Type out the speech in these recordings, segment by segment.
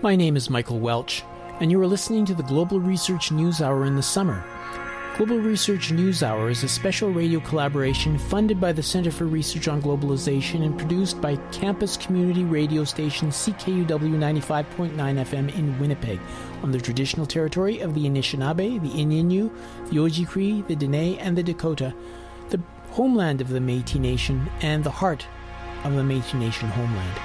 My name is Michael Welch, and you are listening to the Global Research News Hour in the summer. Global Research News Hour is a special radio collaboration funded by the Center for Research on Globalization and produced by campus community radio station CKUW 95.9 FM in Winnipeg, on the traditional territory of the Anishinaabe, the Innu, the Ojibwe, the Dene, and the Dakota, the homeland of the Métis Nation, and the heart of the Métis Nation homeland.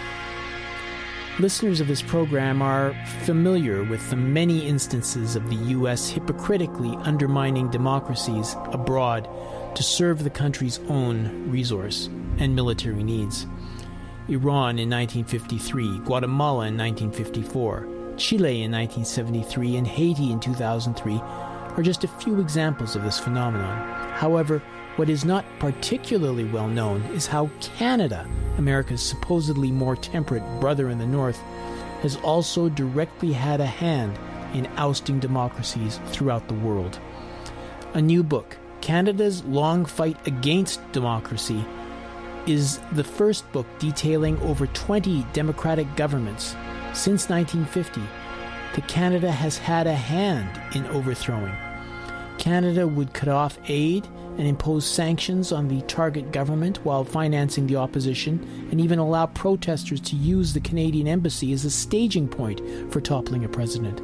Listeners of this program are familiar with the many instances of the U.S. hypocritically undermining democracies abroad to serve the country's own resource and military needs. Iran in 1953, Guatemala in 1954, Chile in 1973, and Haiti in 2003 are just a few examples of this phenomenon. However, what is not particularly well known is how Canada, America's supposedly more temperate brother in the North, has also directly had a hand in ousting democracies throughout the world. A new book, Canada's Long Fight Against Democracy, is the first book detailing over 20 democratic governments since 1950 that Canada has had a hand in overthrowing. Canada would cut off aid and impose sanctions on the target government while financing the opposition, and even allow protesters to use the Canadian embassy as a staging point for toppling a president.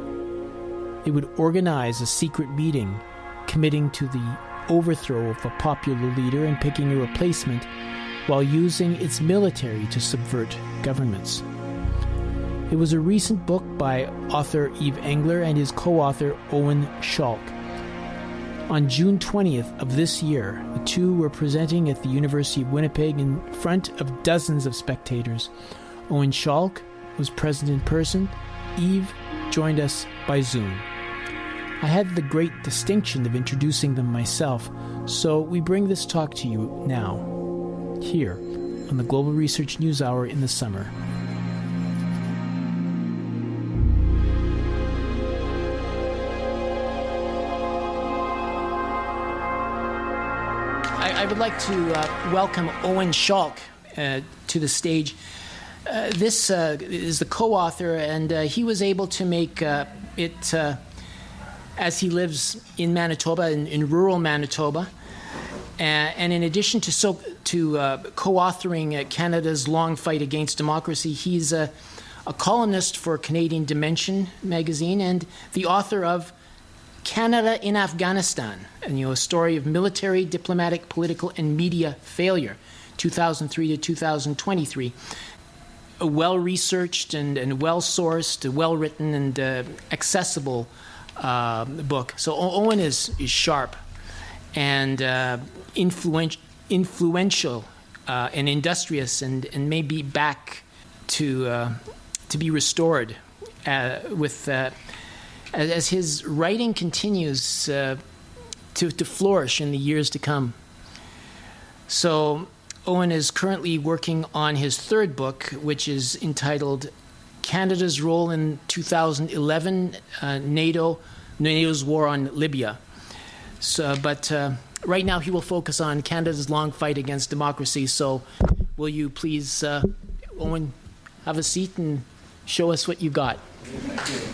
It would organize a secret meeting committing to the overthrow of a popular leader and picking a replacement, while using its military to subvert governments. It was a recent book by author Yves Engler and his co-author Owen Schalk. On June 20th of this year, the two were presenting at the University of Winnipeg in front of dozens of spectators. Owen Schalk was present in person. Yves joined us by Zoom. I had the great distinction of introducing them myself, so we bring this talk to you now, here on the Global Research News Hour in the summer. I would like to welcome Owen Schalk to the stage. This is the co-author, and he was able to make it, as he lives in Manitoba, in rural Manitoba. And in addition to co-authoring Canada's Long Fight Against Democracy, he's a columnist for Canadian Dimension magazine and the author of Canada in Afghanistan, a story of military, diplomatic, political, and media failure, 2003 to 2023. A well-researched and well-sourced, well-written, and accessible book. So Owen is sharp and influential and industrious, and may be back to be restored with. As his writing continues to flourish in the years to come. So Owen is currently working on his third book, which is entitled Canada's Role in 2011, NATO's War on Libya. But right now he will focus on Canada's long fight against democracy. So will you please, Owen, have a seat and show us what you got. Thank you.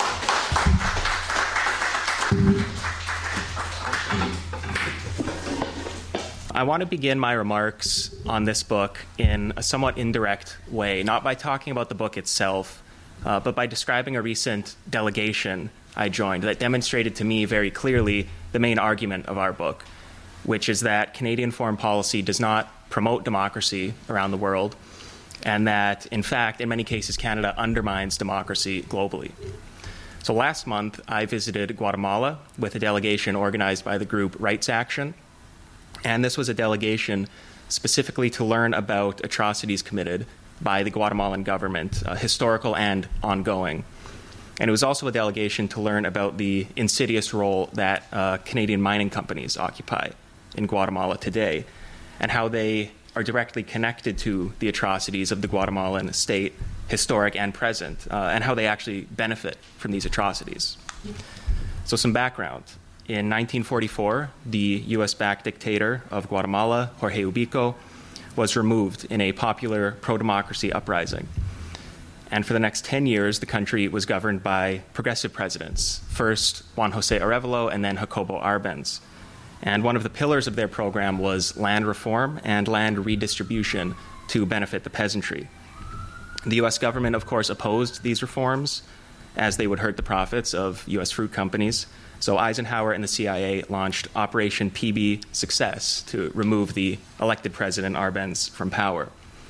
I want to begin my remarks on this book in a somewhat indirect way, not by talking about the book itself, but by describing a recent delegation I joined that demonstrated to me very clearly the main argument of our book, which is that Canadian foreign policy does not promote democracy around the world, and that, in fact, in many cases, Canada undermines democracy globally. So last month, I visited Guatemala with a delegation organized by the group Rights Action. And this was a delegation specifically to learn about atrocities committed by the Guatemalan government, historical and ongoing. And it was also a delegation to learn about the insidious role that Canadian mining companies occupy in Guatemala today, and how they are directly connected to the atrocities of the Guatemalan state, historic and present, and how they actually benefit from these atrocities. So some background. In 1944, the U.S.-backed dictator of Guatemala, Jorge Ubico, was removed in a popular pro-democracy uprising. And for the next 10 years, the country was governed by progressive presidents, first Juan José Arevalo and then Jacobo Arbenz. And one of the pillars of their program was land reform and land redistribution to benefit the peasantry. The U.S. government, of course, opposed these reforms, as they would hurt the profits of U.S. fruit companies. So Eisenhower and the CIA launched Operation PB Success to remove the elected president Arbenz from power.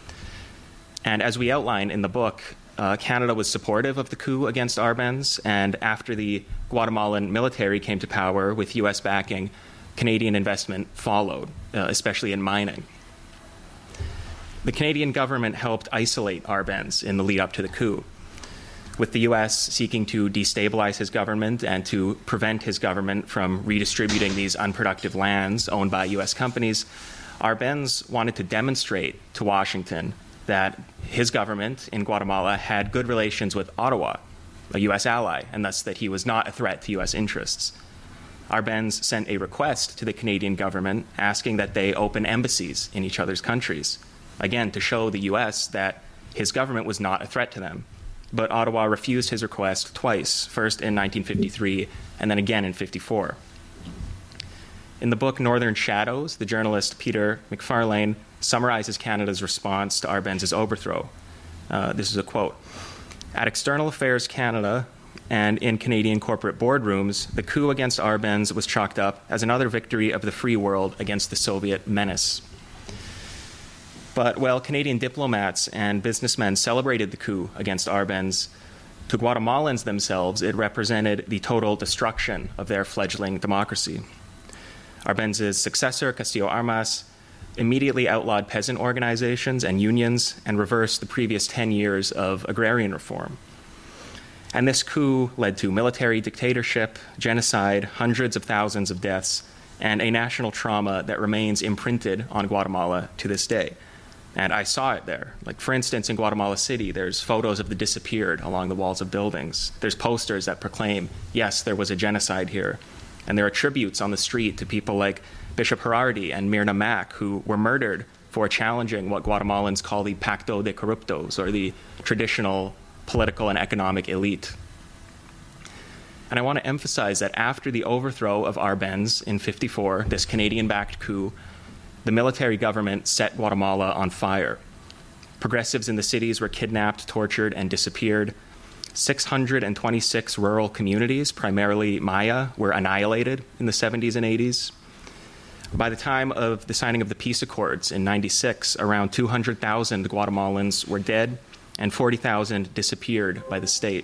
And as we outline in the book, Canada was supportive of the coup against Arbenz, and after the Guatemalan military came to power with U.S. backing, Canadian investment followed, especially in mining. The Canadian government helped isolate Arbenz in the lead up to the coup, with the U.S. seeking to destabilize his government and to prevent his government from redistributing these unproductive lands owned by U.S. companies. Arbenz wanted to demonstrate to Washington that his government in Guatemala had good relations with Ottawa, a U.S. ally, and thus that he was not a threat to U.S. interests. Arbenz sent a request to the Canadian government asking that they open embassies in each other's countries, again, to show the U.S. that his government was not a threat to them. But Ottawa refused his request twice, first in 1953 and then again in 1954. In the book Northern Shadows, the journalist Peter McFarlane summarizes Canada's response to Arbenz's overthrow. This is a quote. At External Affairs Canada and in Canadian corporate boardrooms, the coup against Arbenz was chalked up as another victory of the free world against the Soviet menace. But while Canadian diplomats and businessmen celebrated the coup against Arbenz, to Guatemalans themselves, it represented the total destruction of their fledgling democracy. Arbenz's successor, Castillo Armas, immediately outlawed peasant organizations and unions and reversed the previous 10 years of agrarian reform. And this coup led to military dictatorship, genocide, hundreds of thousands of deaths, and a national trauma that remains imprinted on Guatemala to this day. And I saw it there. Like, for instance, in Guatemala City, there's photos of the disappeared along the walls of buildings. There's posters that proclaim, yes, there was a genocide here. And there are tributes on the street to people like Bishop Gerardi and Mirna Mack, who were murdered for challenging what Guatemalans call the Pacto de Corruptos, or the traditional political and economic elite. And I want to emphasize that after the overthrow of Arbenz in 1954, this Canadian-backed coup, the military government set Guatemala on fire. Progressives in the cities were kidnapped, tortured, and disappeared. 626 rural communities, primarily Maya, were annihilated in the 70s and 80s. By the time of the signing of the peace accords in 96, around 200,000 Guatemalans were dead and 40,000 disappeared by the state.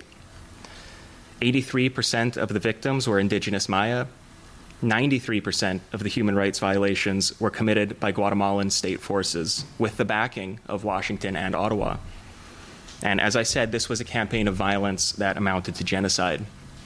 83% of the victims were indigenous Maya. 93% of the human rights violations were committed by Guatemalan state forces with the backing of Washington and Ottawa. And as I said, this was a campaign of violence that amounted to genocide.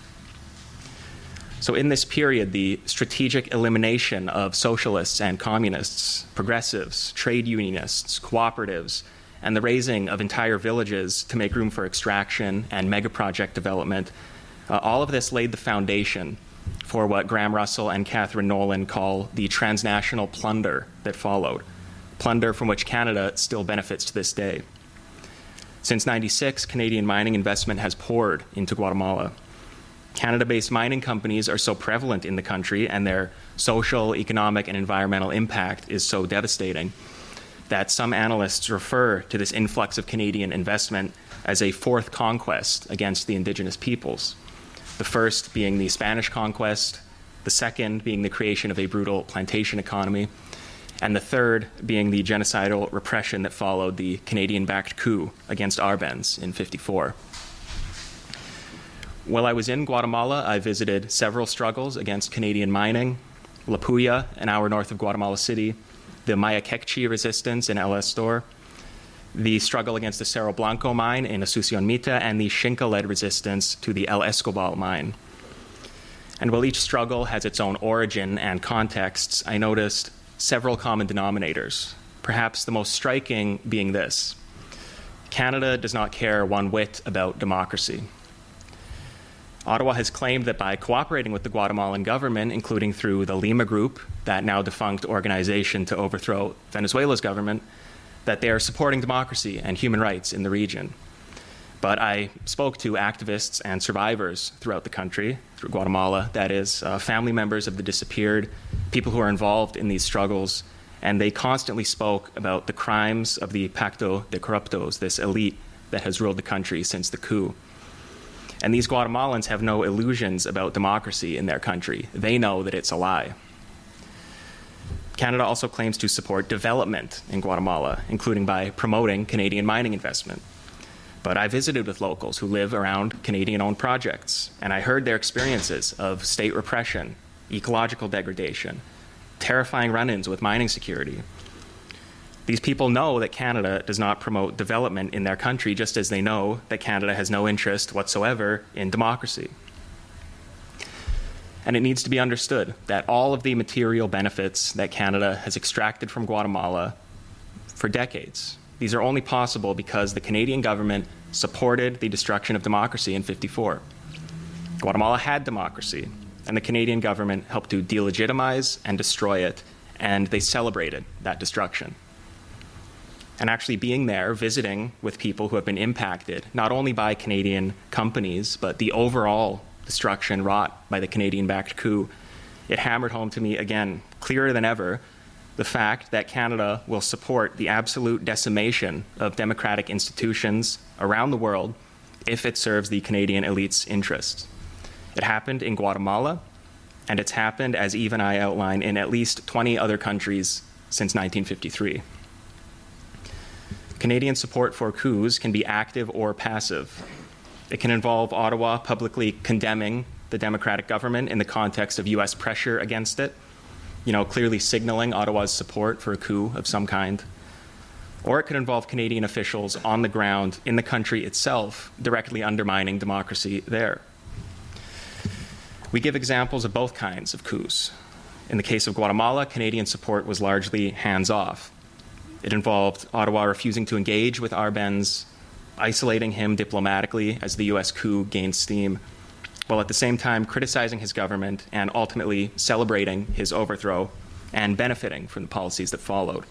So in this period, the strategic elimination of socialists and communists, progressives, trade unionists, cooperatives, and the razing of entire villages to make room for extraction and megaproject development, all of this laid the foundation for what Graham Russell and Catherine Nolan call the transnational plunder that followed, plunder from which Canada still benefits to this day. Since 1996, Canadian mining investment has poured into Guatemala. Canada-based mining companies are so prevalent in the country, and their social, economic, and environmental impact is so devastating that some analysts refer to this influx of Canadian investment as a fourth conquest against the indigenous peoples. The first being the Spanish conquest, the second being the creation of a brutal plantation economy, and the third being the genocidal repression that followed the Canadian-backed coup against Arbenz in 1954. While I was in Guatemala, I visited several struggles against Canadian mining: La Puya, an hour north of Guatemala City, the Maya Kekchi resistance in El Estor, the struggle against the Cerro Blanco mine in Asunción Mita, and the Xinca-led resistance to the El Escobal mine. And while each struggle has its own origin and contexts, I noticed several common denominators, perhaps the most striking being this: Canada does not care one whit about democracy. Ottawa has claimed that by cooperating with the Guatemalan government, including through the Lima Group, that now defunct organization to overthrow Venezuela's government, that they are supporting democracy and human rights in the region. But I spoke to activists and survivors throughout the country, through Guatemala, that is, family members of the disappeared, people who are involved in these struggles, and they constantly spoke about the crimes of the Pacto de Corruptos, this elite that has ruled the country since the coup. And these Guatemalans have no illusions about democracy in their country. They know that it's a lie. Canada also claims to support development in Guatemala, including by promoting Canadian mining investment. But I visited with locals who live around Canadian-owned projects, and I heard their experiences of state repression, ecological degradation, terrifying run-ins with mining security. These people know that Canada does not promote development in their country, just as they know that Canada has no interest whatsoever in democracy. And it needs to be understood that all of the material benefits that Canada has extracted from Guatemala for decades, these are only possible because the Canadian government supported the destruction of democracy in 1954. Guatemala had democracy, and the Canadian government helped to delegitimize and destroy it, and they celebrated that destruction. And actually being there, visiting with people who have been impacted, not only by Canadian companies, but the overall destruction wrought by the Canadian-backed coup, it hammered home to me again, clearer than ever, the fact that Canada will support the absolute decimation of democratic institutions around the world if it serves the Canadian elite's interests. It happened in Guatemala, and it's happened, as Eve and I outlined, in at least 20 other countries since 1953. Canadian support for coups can be active or passive. It can involve Ottawa publicly condemning the democratic government in the context of U.S. pressure against it, clearly signaling Ottawa's support for a coup of some kind. Or it could involve Canadian officials on the ground in the country itself, directly undermining democracy there. We give examples of both kinds of coups. In the case of Guatemala, Canadian support was largely hands-off. It involved Ottawa refusing to engage with Arbenz, isolating him diplomatically as the U.S. coup gained steam, while at the same time criticizing his government and ultimately celebrating his overthrow and benefiting from the policies that followed.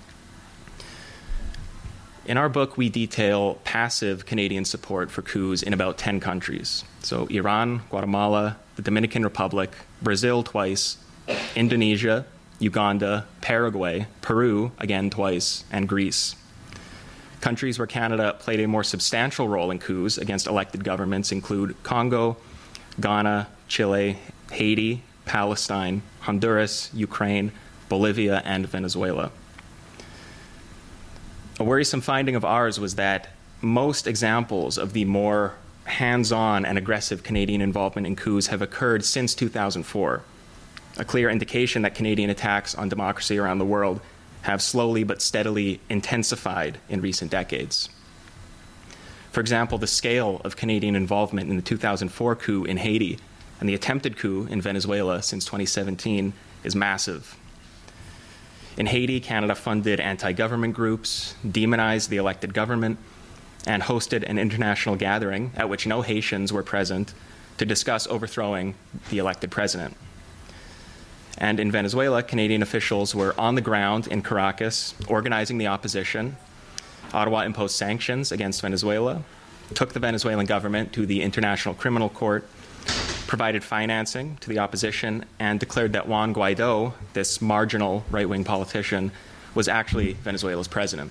In our book, we detail passive Canadian support for coups in about 10 countries. So Iran, Guatemala, the Dominican Republic, Brazil twice, Indonesia, Uganda, Paraguay, Peru, again twice, and Greece. Countries where Canada played a more substantial role in coups against elected governments include Congo, Ghana, Chile, Haiti, Palestine, Honduras, Ukraine, Bolivia, and Venezuela. A worrisome finding of ours was that most examples of the more hands-on and aggressive Canadian involvement in coups have occurred since 2004, a clear indication that Canadian attacks on democracy around the world have slowly but steadily intensified in recent decades. For example, the scale of Canadian involvement in the 2004 coup in Haiti and the attempted coup in Venezuela since 2017 is massive. In Haiti, Canada funded anti-government groups, demonized the elected government, and hosted an international gathering at which no Haitians were present to discuss overthrowing the elected president. And in Venezuela, Canadian officials were on the ground in Caracas organizing the opposition. Ottawa imposed sanctions against Venezuela, took the Venezuelan government to the International Criminal Court, provided financing to the opposition, and declared that Juan Guaido, this marginal right-wing politician, was actually Venezuela's president.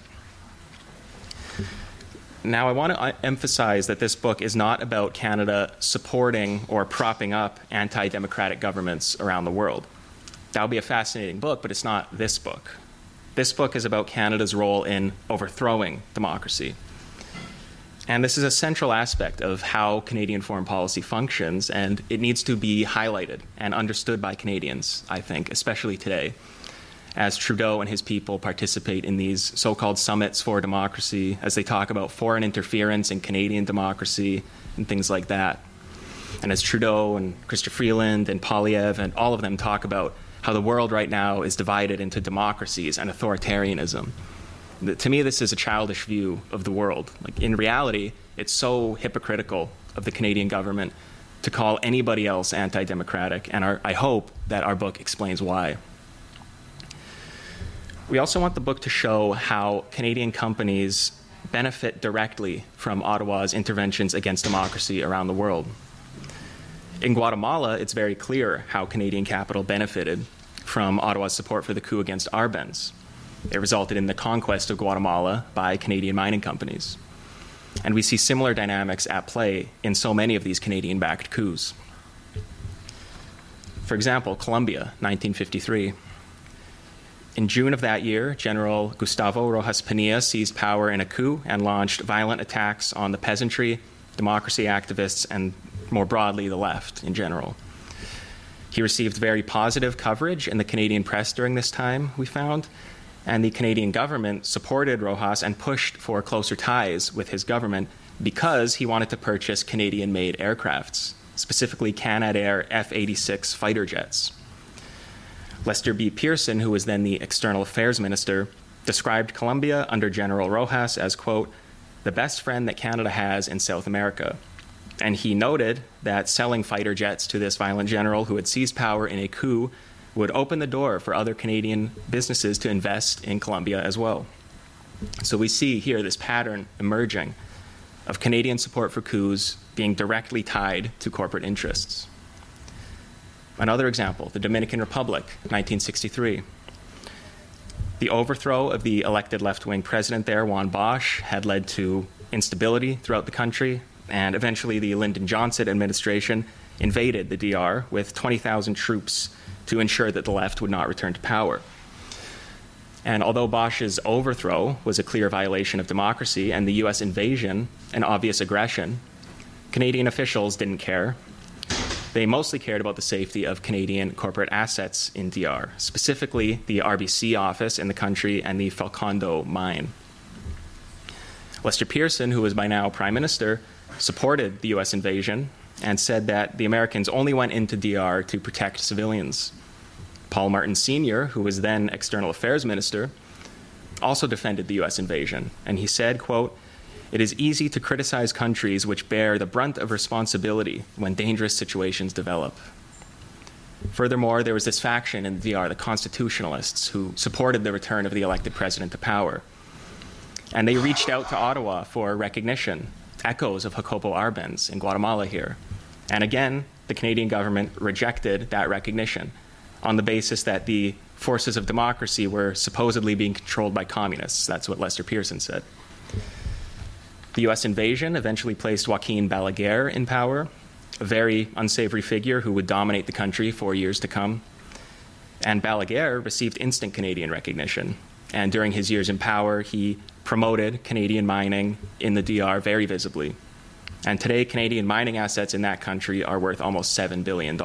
Now, I want to emphasize that this book is not about Canada supporting or propping up anti-democratic governments around the world. That would be a fascinating book, but it's not this book. This book is about Canada's role in overthrowing democracy. And this is a central aspect of how Canadian foreign policy functions, and it needs to be highlighted and understood by Canadians, I think, especially today, as Trudeau and his people participate in these so-called summits for democracy, as they talk about foreign interference in Canadian democracy and things like that. And as Trudeau and Chrystia Freeland and Poilievre and all of them talk about how the world right now is divided into democracies and authoritarianism. To me, this is a childish view of the world. Like, in reality, it's so hypocritical of the Canadian government to call anybody else anti-democratic, and I hope that our book explains why. We also want the book to show how Canadian companies benefit directly from Ottawa's interventions against democracy around the world. In Guatemala, it's very clear how Canadian capital benefited from Ottawa's support for the coup against Arbenz. It resulted in the conquest of Guatemala by Canadian mining companies. And we see similar dynamics at play in so many of these Canadian-backed coups. For example, Colombia, 1953. In June of that year, General Gustavo Rojas Pinilla seized power in a coup and launched violent attacks on the peasantry, democracy activists, and more broadly, the left in general. He received very positive coverage in the Canadian press during this time, we found, and the Canadian government supported Rojas and pushed for closer ties with his government because he wanted to purchase Canadian-made aircrafts, specifically Canadair F-86 fighter jets. Lester B. Pearson, who was then the External Affairs Minister, described Colombia under General Rojas as, quote, the best friend that Canada has in South America. And he noted that selling fighter jets to this violent general who had seized power in a coup would open the door for other Canadian businesses to invest in Colombia as well. So we see here this pattern emerging of Canadian support for coups being directly tied to corporate interests. Another example, the Dominican Republic, 1963. The overthrow of the elected left-wing president there, Juan Bosch, had led to instability throughout the country, and eventually the Lyndon Johnson administration invaded the DR with 20,000 troops to ensure that the left would not return to power. And although Bosch's overthrow was a clear violation of democracy and the US invasion an obvious aggression, Canadian officials didn't care. They mostly cared about the safety of Canadian corporate assets in DR, specifically the RBC office in the country and the Falcondo mine. Lester Pearson, who was by now Prime Minister, supported the US invasion and said that the Americans only went into DR to protect civilians. Paul Martin Sr., who was then External Affairs Minister, also defended the US invasion, and he said, quote, it is easy to criticize countries which bear the brunt of responsibility when dangerous situations develop. Furthermore, there was this faction in the DR, the Constitutionalists, who supported the return of the elected president to power. And they reached out to Ottawa for recognition, echoes of Jacobo Arbenz in Guatemala here. And again, the Canadian government rejected that recognition on the basis that the forces of democracy were supposedly being controlled by communists. That's what Lester Pearson said. The US invasion eventually placed Joaquin Balaguer in power, a very unsavory figure who would dominate the country for years to come. And Balaguer received instant Canadian recognition. And during his years in power, he promoted Canadian mining in the DR very visibly. And today, Canadian mining assets in that country are worth almost $7 billion.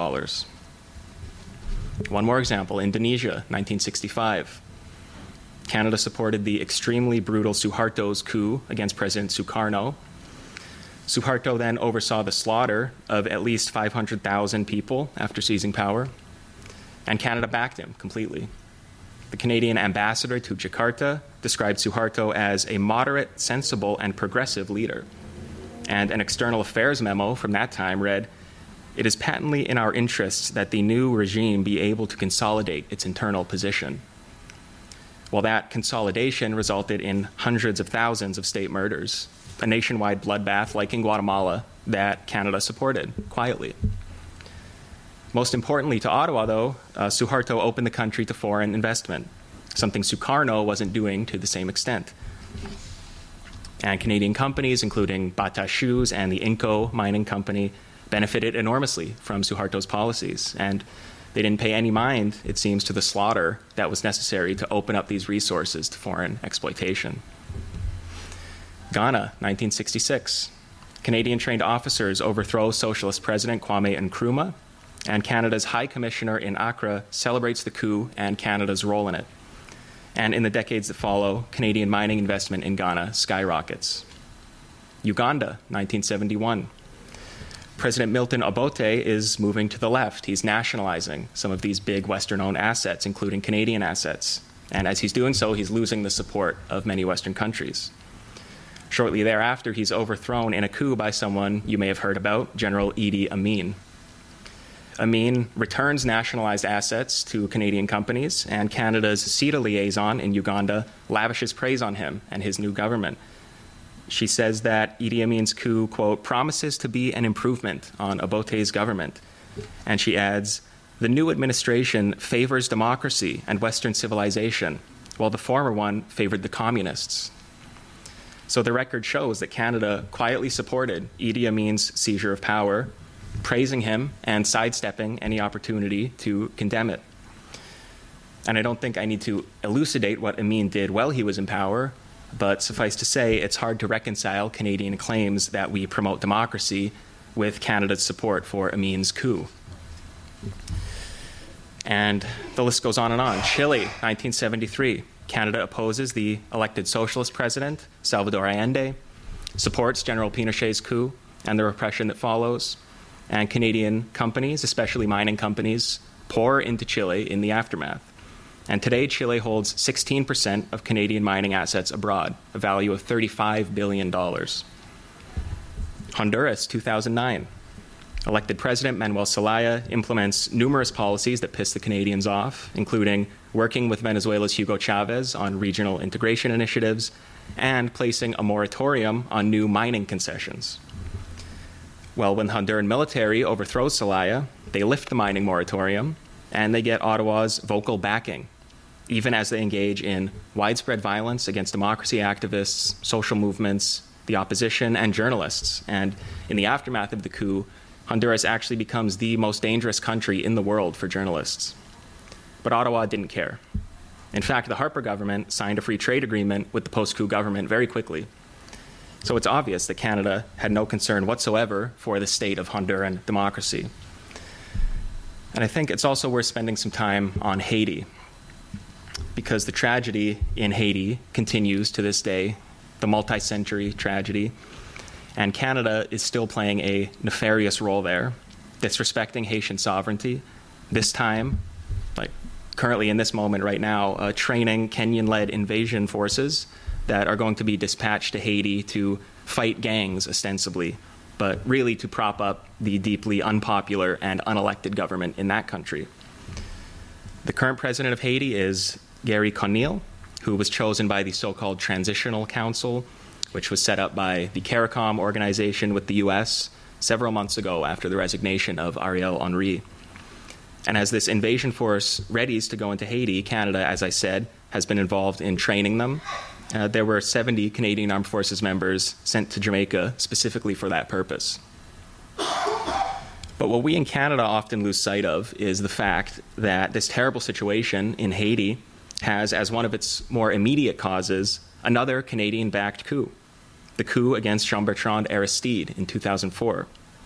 One more example, Indonesia, 1965. Canada supported the extremely brutal Suharto's coup against President Sukarno. Suharto then oversaw the slaughter of at least 500,000 people after seizing power, and Canada backed him completely. The Canadian ambassador to Jakarta described Suharto as a moderate, sensible, and progressive leader. And an external affairs memo from that time read, it is patently in our interests that the new regime be able to consolidate its internal position. Well, that consolidation resulted in hundreds of thousands of state murders, a nationwide bloodbath like in Guatemala that Canada supported quietly. Most importantly to Ottawa, though, Suharto opened the country to foreign investment, something Sukarno wasn't doing to the same extent. And Canadian companies, including Bata Shoes and the Inco Mining Company, benefited enormously from Suharto's policies, and they didn't pay any mind, it seems, to the slaughter that was necessary to open up these resources to foreign exploitation. Ghana, 1966. Canadian-trained officers overthrow Socialist President Kwame Nkrumah, and Canada's High Commissioner in Accra celebrates the coup and Canada's role in it. And in the decades that follow, Canadian mining investment in Ghana skyrockets. Uganda, 1971. President Milton Obote is moving to the left. He's nationalizing some of these big Western-owned assets, including Canadian assets. And as he's doing so, he's losing the support of many Western countries. Shortly thereafter, he's overthrown in a coup by someone you may have heard about, General Idi Amin. Amin returns nationalized assets to Canadian companies, and Canada's CETA liaison in Uganda lavishes praise on him and his new government. She says that Idi Amin's coup, quote, promises to be an improvement on Obote's government. And she adds, the new administration favors democracy and Western civilization, while the former one favored the communists. So the record shows that Canada quietly supported Idi Amin's seizure of power, praising him and sidestepping any opportunity to condemn it. And I don't think I need to elucidate what Amin did while he was in power, but suffice to say, it's hard to reconcile Canadian claims that we promote democracy with Canada's support for Amin's coup. And the list goes on and on. Chile, 1973. Canada opposes the elected socialist president, Salvador Allende, supports General Pinochet's coup and the repression that follows. And Canadian companies, especially mining companies, pour into Chile in the aftermath. And today, Chile holds 16% of Canadian mining assets abroad, a value of $35 billion. Honduras, 2009. Elected President Manuel Zelaya implements numerous policies that piss the Canadians off, including working with Venezuela's Hugo Chavez on regional integration initiatives and placing a moratorium on new mining concessions. Well, when the Honduran military overthrows Zelaya, they lift the mining moratorium and they get Ottawa's vocal backing, even as they engage in widespread violence against democracy activists, social movements, the opposition, and journalists. And in the aftermath of the coup, Honduras actually becomes the most dangerous country in the world for journalists. But Ottawa didn't care. In fact, the Harper government signed a free trade agreement with the post-coup government very quickly. So it's obvious that Canada had no concern whatsoever for the state of Honduran democracy. And I think it's also worth spending some time on Haiti, because the tragedy in Haiti continues to this day, the multi-century tragedy, and Canada is still playing a nefarious role there, disrespecting Haitian sovereignty, this time, like currently in this moment right now, training Kenyan-led invasion forces that are going to be dispatched to Haiti to fight gangs, ostensibly, but really to prop up the deeply unpopular and unelected government in that country. The current president of Haiti is Gary Conille, who was chosen by the so-called Transitional Council, which was set up by the CARICOM organization with the U.S. several months ago after the resignation of Ariel Henry. And as this invasion force readies to go into Haiti, Canada, as I said, has been involved in training them. There were 70 Canadian Armed Forces members sent to Jamaica specifically for that purpose. But what we in Canada often lose sight of is the fact that this terrible situation in Haiti has, as one of its more immediate causes, another Canadian-backed coup, the coup against Jean-Bertrand Aristide in 2004.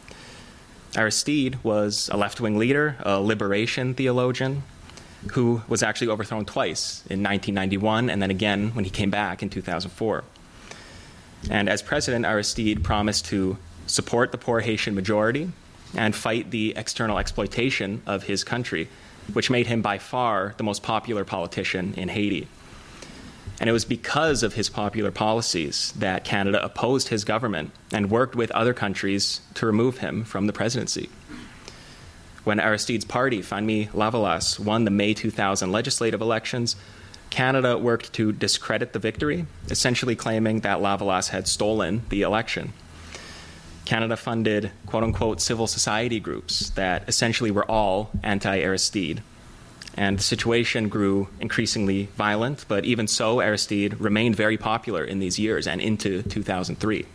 Aristide was a left-wing leader, a liberation theologian, who was actually overthrown twice, in 1991 and then again when he came back in 2004. And as president, Aristide promised to support the poor Haitian majority and fight the external exploitation of his country, which made him by far the most popular politician in Haiti. And it was because of his popular policies that Canada opposed his government and worked with other countries to remove him from the presidency. When Aristide's party, Famille Lavalas, won the May 2000 legislative elections, Canada worked to discredit the victory, essentially claiming that Lavalas had stolen the election. Canada funded quote-unquote civil society groups that essentially were all anti-Aristide. And the situation grew increasingly violent, but even so, Aristide remained very popular in these years and into 2003.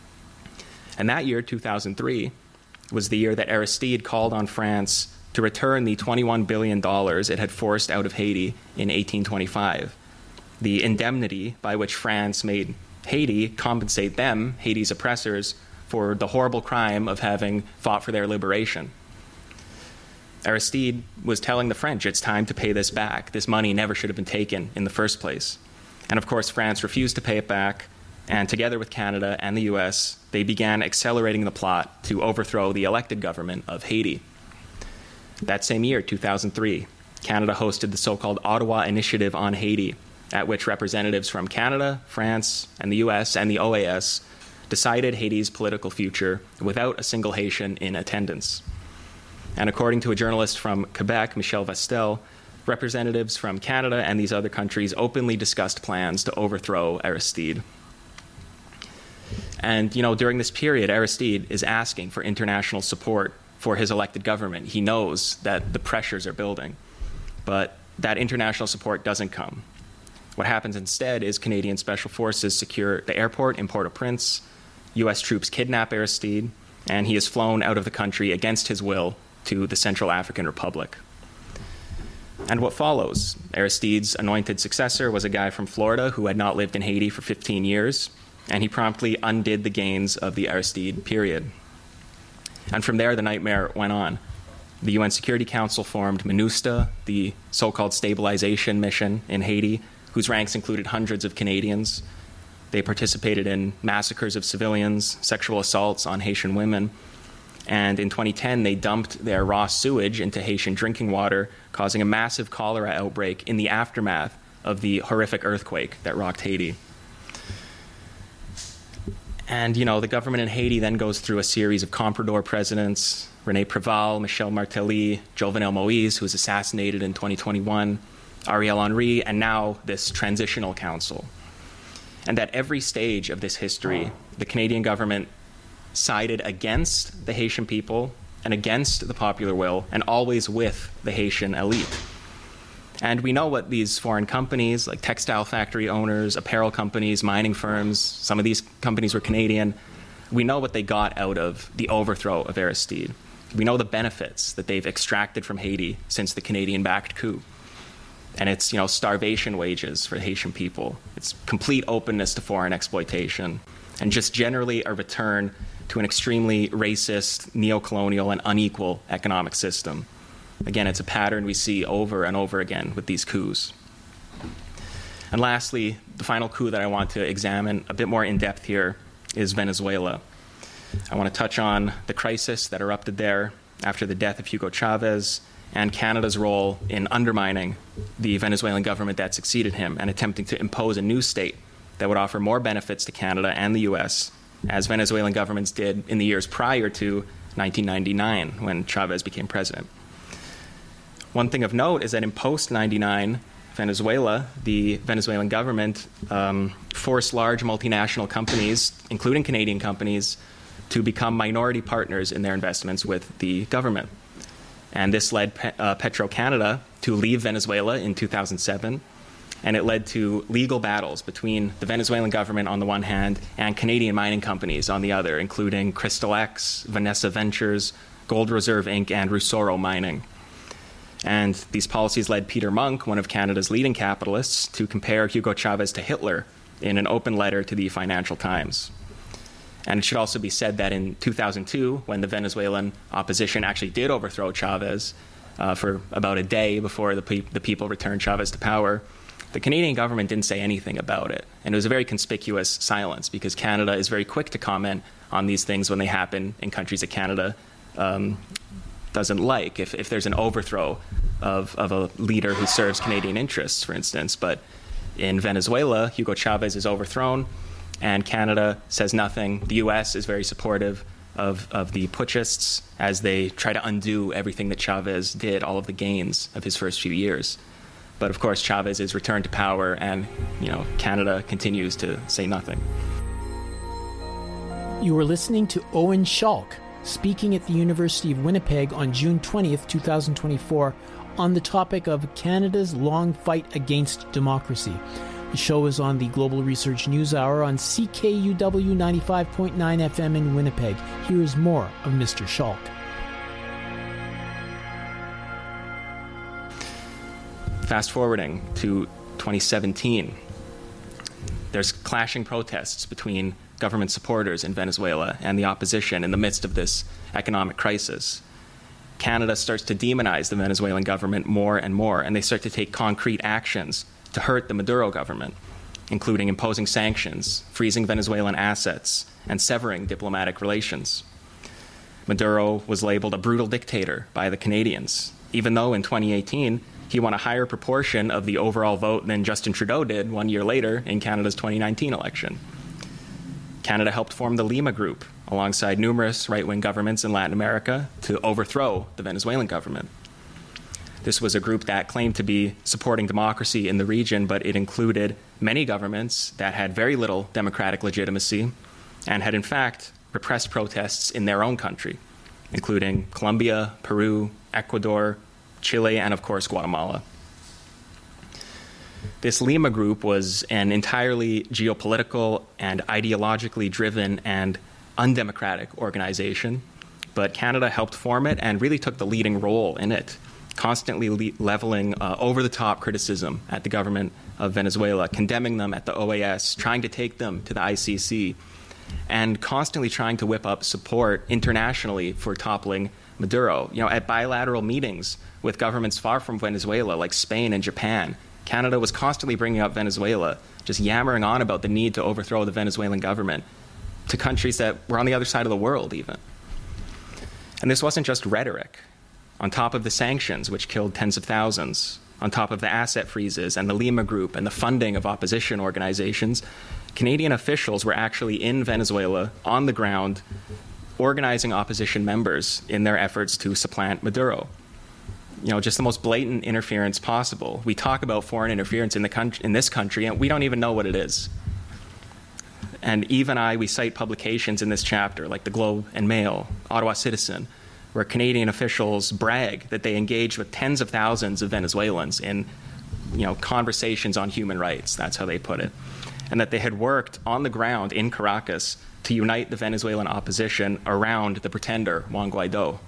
And that year, 2003, was the year that Aristide called on France to return the $21 billion it had forced out of Haiti in 1825, the indemnity by which France made Haiti compensate them, Haiti's oppressors, for the horrible crime of having fought for their liberation. Aristide was telling the French, it's time to pay this back. This money never should have been taken in the first place. And of course, France refused to pay it back, and together with Canada and the US, they began accelerating the plot to overthrow the elected government of Haiti. That same year, 2003, Canada hosted the so-called Ottawa Initiative on Haiti, at which representatives from Canada, France, and the US and the OAS decided Haiti's political future without a single Haitian in attendance. And according to a journalist from Quebec, Michel Vastel, representatives from Canada and these other countries openly discussed plans to overthrow Aristide. And, during this period, Aristide is asking for international support for his elected government. He knows that the pressures are building, but that international support doesn't come. What happens instead is Canadian Special Forces secure the airport in Port-au-Prince, U.S. troops kidnap Aristide, and he is flown out of the country against his will to the Central African Republic. And what follows? Aristide's anointed successor was a guy from Florida who had not lived in Haiti for 15 years, and he promptly undid the gains of the Aristide period. And from there, the nightmare went on. The UN Security Council formed MINUSTA, the so-called stabilization mission in Haiti, whose ranks included hundreds of Canadians. They participated in massacres of civilians, sexual assaults on Haitian women, and in 2010, they dumped their raw sewage into Haitian drinking water, causing a massive cholera outbreak in the aftermath of the horrific earthquake that rocked Haiti. And, the government in Haiti then goes through a series of comprador presidents: René Préval, Michel Martelly, Jovenel Moïse, who was assassinated in 2021, Ariel Henry, and now this transitional council. And at every stage of this history, the Canadian government sided against the Haitian people and against the popular will, and always with the Haitian elite. And we know what these foreign companies, like textile factory owners, apparel companies, mining firms, some of these companies were Canadian, we know what they got out of the overthrow of Aristide. We know the benefits that they've extracted from Haiti since the Canadian-backed coup. And it's, starvation wages for the Haitian people. It's complete openness to foreign exploitation, and just generally a return to an extremely racist, neo-colonial, and unequal economic system. Again, it's a pattern we see over and over again with these coups. And lastly, the final coup that I want to examine a bit more in depth here is Venezuela. I want to touch on the crisis that erupted there after the death of Hugo Chavez, and Canada's role in undermining the Venezuelan government that succeeded him and attempting to impose a new state that would offer more benefits to Canada and the U.S., as Venezuelan governments did in the years prior to 1999, when Chavez became president. One thing of note is that in post-99 Venezuela, the Venezuelan government forced large multinational companies, including Canadian companies, to become minority partners in their investments with the government. And this led Petro-Canada to leave Venezuela in 2007, and it led to legal battles between the Venezuelan government on the one hand and Canadian mining companies on the other, including Crystal X, Vanessa Ventures, Gold Reserve Inc., and Rusoro Mining. And these policies led Peter Munk, one of Canada's leading capitalists, to compare Hugo Chavez to Hitler in an open letter to the Financial Times. And it should also be said that in 2002, when the Venezuelan opposition actually did overthrow Chavez for about a day before the people returned Chavez to power, the Canadian government didn't say anything about it. And it was a very conspicuous silence, because Canada is very quick to comment on these things when they happen in countries that Canada doesn't like, if there's an overthrow of a leader who serves Canadian interests, for instance. But in Venezuela, Hugo Chavez is overthrown, and Canada says nothing. The U.S. is very supportive of the putschists as they try to undo everything that Chavez did, all of the gains of his first few years. But of course, Chavez is returned to power, and Canada continues to say nothing. You were listening to Owen Schalk, speaking at the University of Winnipeg on June 20th, 2024, on the topic of Canada's long fight against democracy. The show is on the Global Research News Hour on CKUW 95.9 FM in Winnipeg. Here is more of Mr. Schalk. Fast forwarding to 2017, there's clashing protests between government supporters in Venezuela and the opposition in the midst of this economic crisis. Canada starts to demonize the Venezuelan government more and more, and they start to take concrete actions to hurt the Maduro government, including imposing sanctions, freezing Venezuelan assets, and severing diplomatic relations. Maduro was labeled a brutal dictator by the Canadians, even though in 2018 he won a higher proportion of the overall vote than Justin Trudeau did 1 year later in Canada's 2019 election. Canada helped form the Lima Group, alongside numerous right-wing governments in Latin America, to overthrow the Venezuelan government. This was a group that claimed to be supporting democracy in the region, but it included many governments that had very little democratic legitimacy, and had in fact repressed protests in their own country, including Colombia, Peru, Ecuador, Chile, and of course Guatemala. This Lima Group was an entirely geopolitical and ideologically driven and undemocratic organization, but Canada helped form it and really took the leading role in it, constantly leveling over-the-top criticism at the government of Venezuela, condemning them at the OAS, trying to take them to the ICC, and constantly trying to whip up support internationally for toppling Maduro. At bilateral meetings with governments far from Venezuela, like Spain and Japan, Canada was constantly bringing up Venezuela, just yammering on about the need to overthrow the Venezuelan government to countries that were on the other side of the world even. And this wasn't just rhetoric. On top of the sanctions, which killed tens of thousands, on top of the asset freezes and the Lima Group and the funding of opposition organizations, Canadian officials were actually in Venezuela on the ground organizing opposition members in their efforts to supplant Maduro. Just the most blatant interference possible. We talk about foreign interference in this country, and we don't even know what it is. And Eve and I, we cite publications in this chapter, like the Globe and Mail, Ottawa Citizen, where Canadian officials brag that they engaged with tens of thousands of Venezuelans in, conversations on human rights. That's how they put it. And that they had worked on the ground in Caracas to unite the Venezuelan opposition around the pretender, Juan Guaido.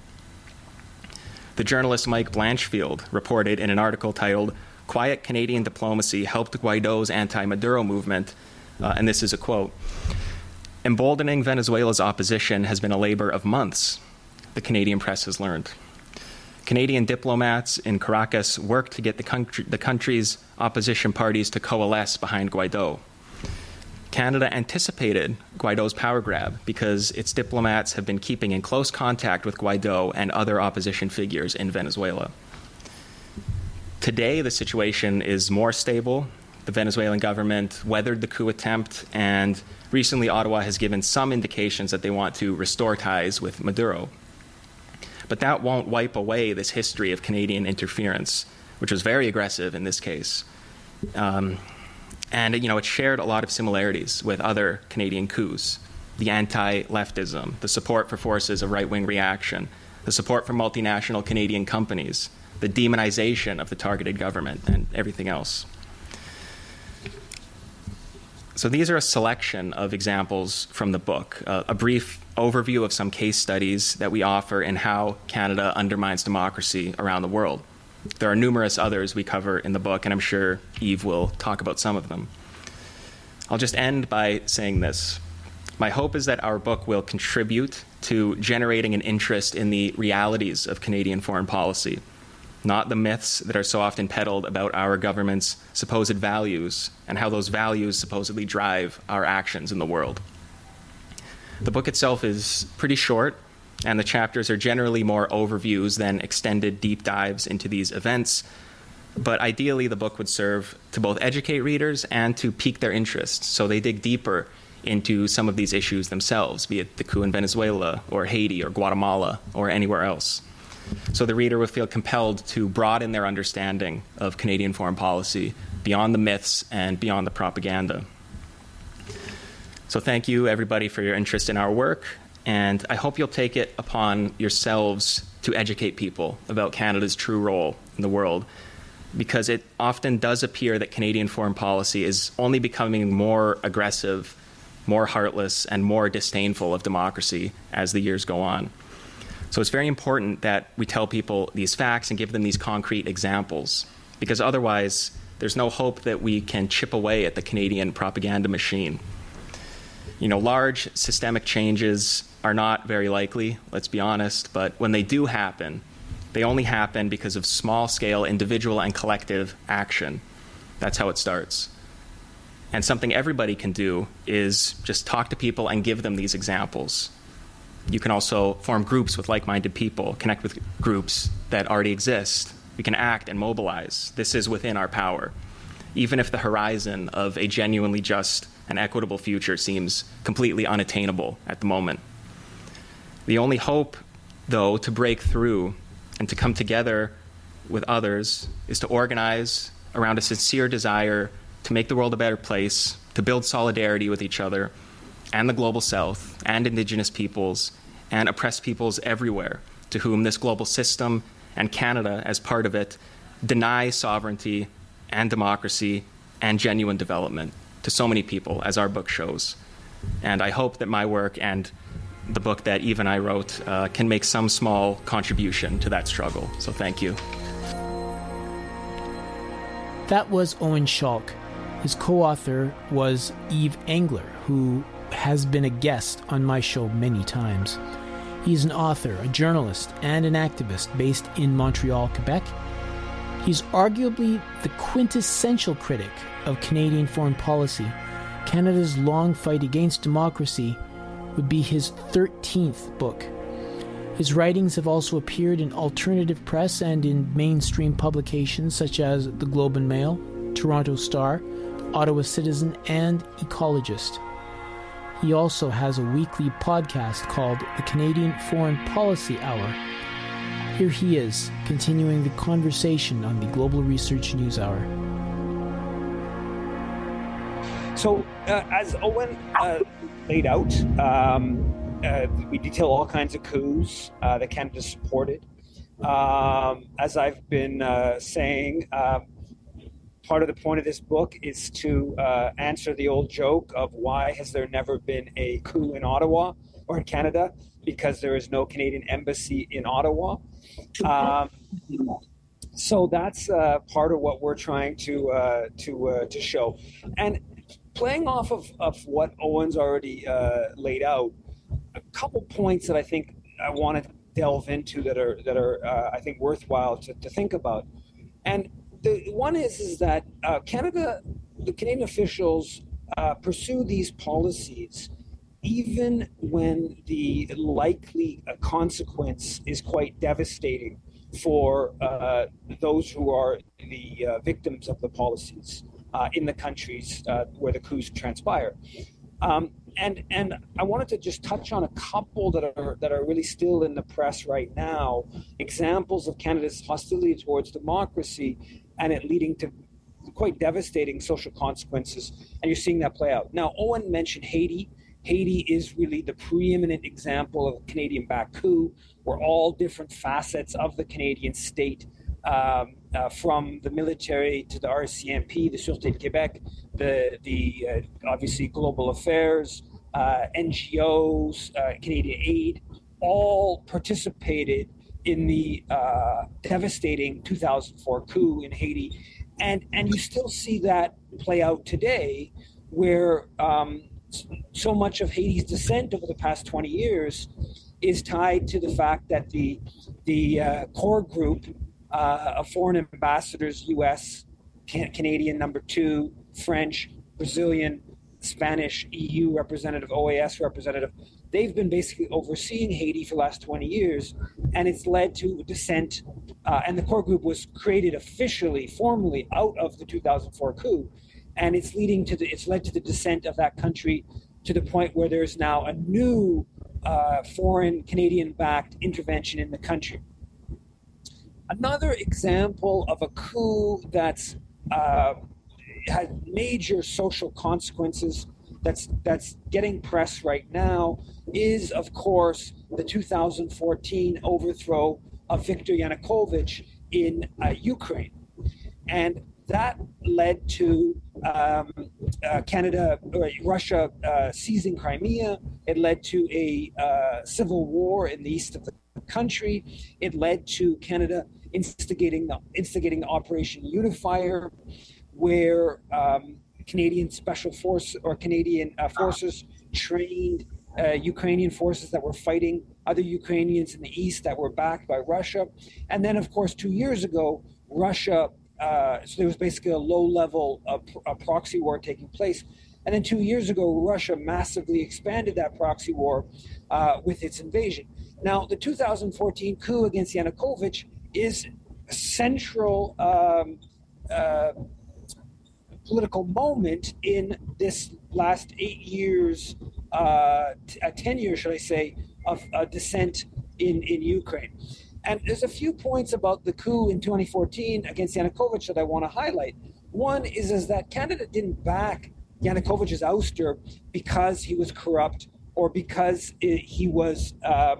The journalist Mike Blanchfield reported in an article titled, "Quiet Canadian Diplomacy Helped Guaido's Anti-Maduro Movement," and this is a quote, "Emboldening Venezuela's opposition has been a labor of months," the Canadian press has learned. Canadian diplomats in Caracas worked to get the country's opposition parties to coalesce behind Guaido. Canada anticipated Guaido's power grab because its diplomats have been keeping in close contact with Guaido and other opposition figures in Venezuela. Today, the situation is more stable. The Venezuelan government weathered the coup attempt, and recently Ottawa has given some indications that they want to restore ties with Maduro. But that won't wipe away this history of Canadian interference, which was very aggressive in this case. And it shared a lot of similarities with other Canadian coups: the anti-leftism, the support for forces of right-wing reaction, the support for multinational Canadian companies, the demonization of the targeted government, and everything else. So these are a selection of examples from the book, a brief overview of some case studies that we offer in how Canada undermines democracy around the world. There are numerous others we cover in the book, and I'm sure Eve will talk about some of them. I'll just end by saying this. My hope is that our book will contribute to generating an interest in the realities of Canadian foreign policy, not the myths that are so often peddled about our government's supposed values and how those values supposedly drive our actions in the world. The book itself is pretty short, and the chapters are generally more overviews than extended deep dives into these events. But ideally, the book would serve to both educate readers and to pique their interest, so they dig deeper into some of these issues themselves, be it the coup in Venezuela, or Haiti, or Guatemala, or anywhere else. So the reader would feel compelled to broaden their understanding of Canadian foreign policy beyond the myths and beyond the propaganda. So thank you, everybody, for your interest in our work. And I hope you'll take it upon yourselves to educate people about Canada's true role in the world, because it often does appear that Canadian foreign policy is only becoming more aggressive, more heartless, and more disdainful of democracy as the years go on. So it's very important that we tell people these facts and give them these concrete examples, because otherwise there's no hope that we can chip away at the Canadian propaganda machine. Large systemic changes are not very likely, let's be honest, but when they do happen, they only happen because of small-scale individual and collective action. That's how it starts. And something everybody can do is just talk to people and give them these examples. You can also form groups with like-minded people, connect with groups that already exist. We can act and mobilize. This is within our power, even if the horizon of a genuinely just and equitable future seems completely unattainable at the moment. The only hope, though, to break through and to come together with others is to organize around a sincere desire to make the world a better place, to build solidarity with each other, and the global south and indigenous peoples and oppressed peoples everywhere to whom this global system and Canada as part of it deny sovereignty and democracy and genuine development to so many people, as our book shows. And I hope that my work and the book that Eve and I wrote can make some small contribution to that struggle. So thank you. That was Owen Schalk. His co-author was Eve Engler, who has been a guest on my show many times. He's an author, a journalist, and an activist based in Montreal, Quebec. He's arguably the quintessential critic of Canadian foreign policy. Canada's long fight against democracy would be his 13th book. His writings have also appeared in alternative press and in mainstream publications such as The Globe and Mail, Toronto Star, Ottawa Citizen, and Ecologist. He also has a weekly podcast called The Canadian Foreign Policy Hour. Here he is, continuing the conversation on the Global Research News Hour. So, as Owen laid out, we detail all kinds of coups that Canada supported. As I've been saying, part of the point of this book is to answer the old joke of why has there never been a coup in Ottawa or in Canada, because there is no Canadian embassy in Ottawa. So that's part of what we're trying to show. And playing off of what Owen's already laid out, a couple points that I think I want to delve into that are I think worthwhile to think about. And the one is that the Canadian officials pursue these policies even when the likely consequence is quite devastating for those who are the victims of the policies in the countries where the coups transpire. And I wanted to just touch on a couple that are really still in the press right now, examples of Canada's hostility towards democracy and it leading to quite devastating social consequences. And you're seeing that play out. Now, Owen mentioned Haiti. Haiti is really the preeminent example of a Canadian-backed coup, where all different facets of the Canadian state, from the military to the RCMP, the Sûreté de Québec, the obviously global affairs, NGOs, Canadian aid, all participated in the devastating 2004 coup in Haiti. And you still see that play out today, where so much of Haiti's descent over the past 20 years is tied to the fact that the core group of foreign ambassadors, U.S., Canadian number 2, French, Brazilian, Spanish, EU representative, OAS representative, they've been basically overseeing Haiti for the last 20 years, and it's led to dissent. And the core group was created officially, formally, out of the 2004 coup, and it's led to the dissent of that country to the point where there's now a new foreign Canadian-backed intervention in the country. Another example of a coup that's had major social consequences that's getting press right now is, of course, the 2014 overthrow of Viktor Yanukovych in Ukraine. And that led to Russia seizing Crimea. It led to a civil war in the east of the country. It led to Canada instigating Operation Unifier, where Canadian Special Force or Canadian forces trained Ukrainian forces that were fighting other Ukrainians in the east that were backed by Russia. And then, of course, 2 years ago, Russia, so there was basically a low-level proxy war taking place. And then 2 years ago, Russia massively expanded that proxy war with its invasion. Now, the 2014 coup against Yanukovych is a central political moment in this last 8 years, 10 years, should I say, of dissent in Ukraine. And there's a few points about the coup in 2014 against Yanukovych that I want to highlight. One is that Canada didn't back Yanukovych's ouster because he was corrupt or because he was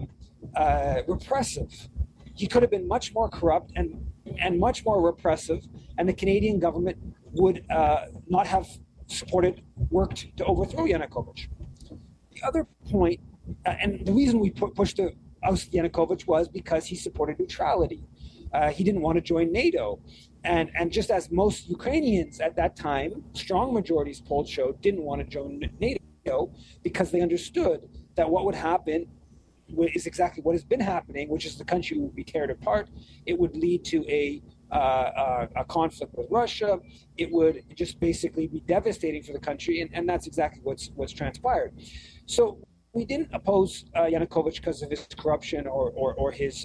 repressive. He could have been much more corrupt and much more repressive, and the Canadian government would not have worked to overthrow Yanukovych. The other point, and the reason we pushed to oust Yanukovych was because he supported neutrality. He didn't want to join NATO. And just as most Ukrainians at that time, strong majorities polled showed, didn't want to join NATO because they understood that what would happen is exactly what has been happening, which is the country would be teared apart. It would lead to a conflict with Russia. It would just basically be devastating for the country, and that's exactly what's transpired. So we didn't oppose Yanukovych because of his corruption or his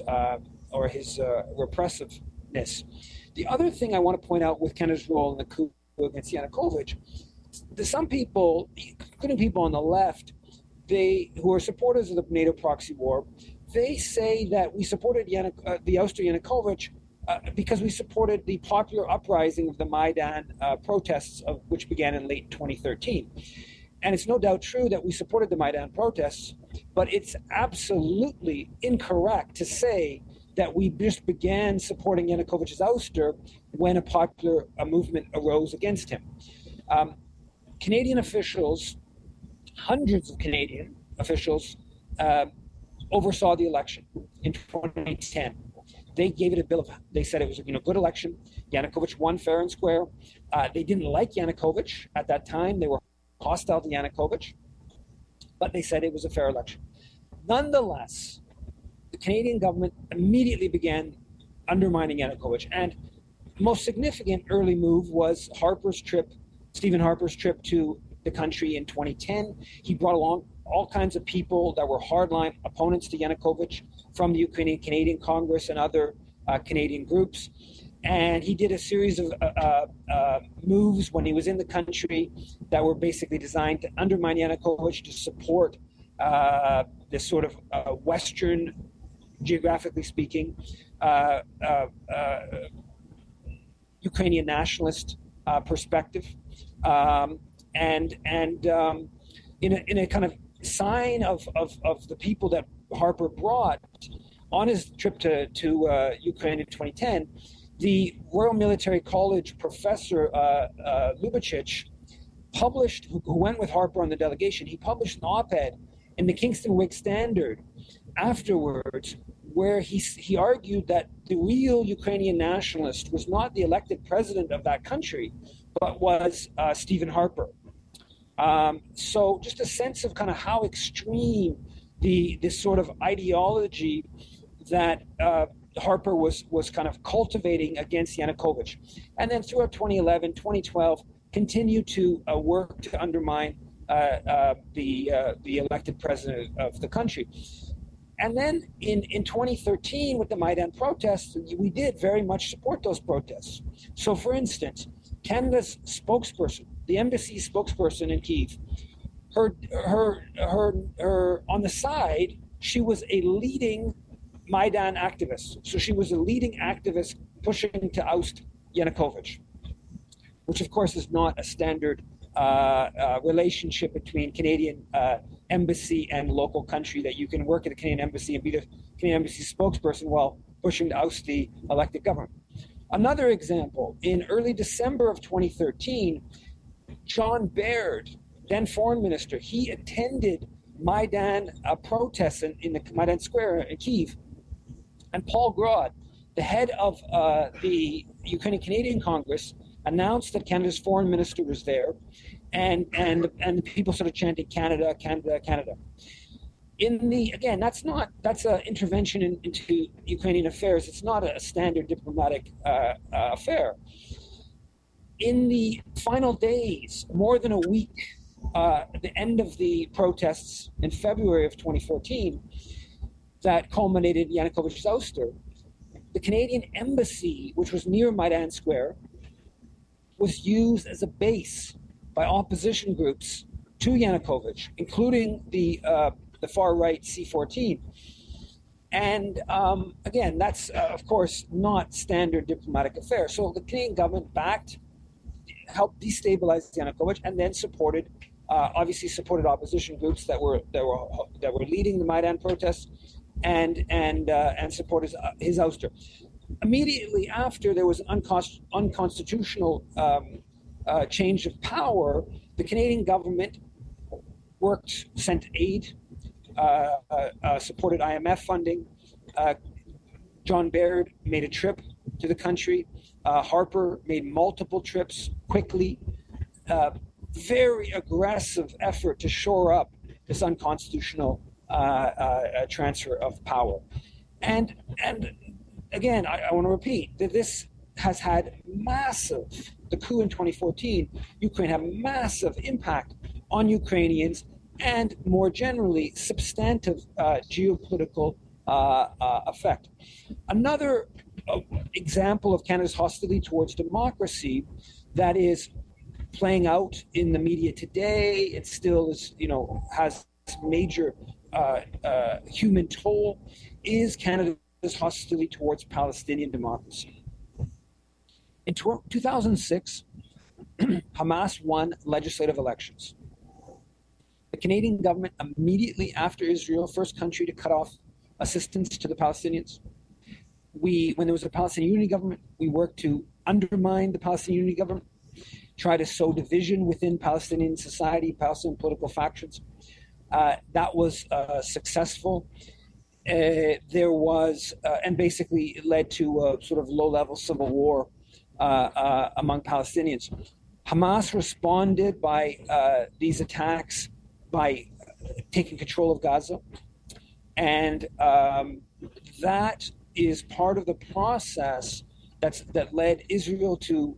repressiveness. The other thing I want to point out with Canada's role in the coup against Yanukovych, some people, including people on the left, who are supporters of the NATO proxy war, they say that we supported the ouster Yanukovych because we supported the popular uprising of the Maidan protests, which began in late 2013. And it's no doubt true that we supported the Maidan protests, but it's absolutely incorrect to say that we just began supporting Yanukovych's ouster when a popular movement arose against him. Canadian officials, hundreds of Canadian officials, oversaw the election in 2010. They gave it they said it was a good election. Yanukovych won fair and square. They didn't like Yanukovych at that time. They were hostile to Yanukovych, but they said it was a fair election. Nonetheless, the Canadian government immediately began undermining Yanukovych. And the most significant early move was Stephen Harper's trip to the country in 2010. He brought along all kinds of people that were hardline opponents to Yanukovych from the Ukrainian Canadian Congress and other Canadian groups. And he did a series of moves when he was in the country that were basically designed to undermine Yanukovych, to support this sort of Western, geographically speaking, Ukrainian nationalist perspective. And in a kind of sign of the people that Harper brought on his trip to Ukraine in 2010, the Royal Military College professor Lubitsch published, who went with Harper on the delegation, he published an op-ed in the Kingston Whig Standard afterwards, where he argued that the real Ukrainian nationalist was not the elected president of that country, but was Stephen Harper. So just a sense of kind of how extreme this sort of ideology that Harper was kind of cultivating against Yanukovych. And then throughout 2011, 2012, continued to work to undermine the elected president of the country. And then in 2013, with the Maidan protests, we did very much support those protests. So, for instance, Canada's spokesperson, the embassy spokesperson in Kyiv, her on the side, she was a leading Maidan activist. So she was a leading activist pushing to oust Yanukovych, which of course is not a standard relationship between Canadian embassy and local country, that you can work at the Canadian embassy and be the Canadian embassy spokesperson while pushing to oust the elected government. Another example, in early December of 2013, John Baird, then foreign minister, he attended Maidan protests in the Maidan Square in Kyiv. And Paul Grod, the head of the Ukrainian Canadian Congress, announced that Canada's foreign minister was there, and the people started chanting Canada, Canada, Canada. That's an intervention into Ukrainian affairs. It's not a standard diplomatic affair. In the final days, more than a week, the end of the protests in February of 2014, that culminated in Yanukovych's ouster, the Canadian embassy, which was near Maidan Square, was used as a base by opposition groups to Yanukovych, including the far-right C-14. And again, that's, of course, not standard diplomatic affair. So the Canadian government backed helped destabilize Yanukovych, and then obviously supported opposition groups that were leading the Maidan protests, and supported his ouster. Immediately after there was an unconstitutional change of power, the Canadian government sent aid, supported IMF funding. John Baird made a trip to the country. Harper made multiple trips quickly. Very aggressive effort to shore up this unconstitutional transfer of power. And again, I want to repeat that this has had the coup in 2014, Ukraine had massive impact on Ukrainians and more generally substantive geopolitical effect. Another example of Canada's hostility towards democracy that is playing out in the media today, it still is, has major human toll, is Canada's hostility towards Palestinian democracy. In 2006, Hamas won legislative elections. The Canadian government, immediately after Israel, first country to cut off assistance to the Palestinians. When there was a Palestinian Unity government, we worked to undermine the Palestinian Unity government, try to sow division within Palestinian society, Palestinian political factions. That was successful. There was, and basically it led to a sort of low-level civil war among Palestinians. Hamas responded by these attacks by taking control of Gaza. And that is part of the process that led Israel to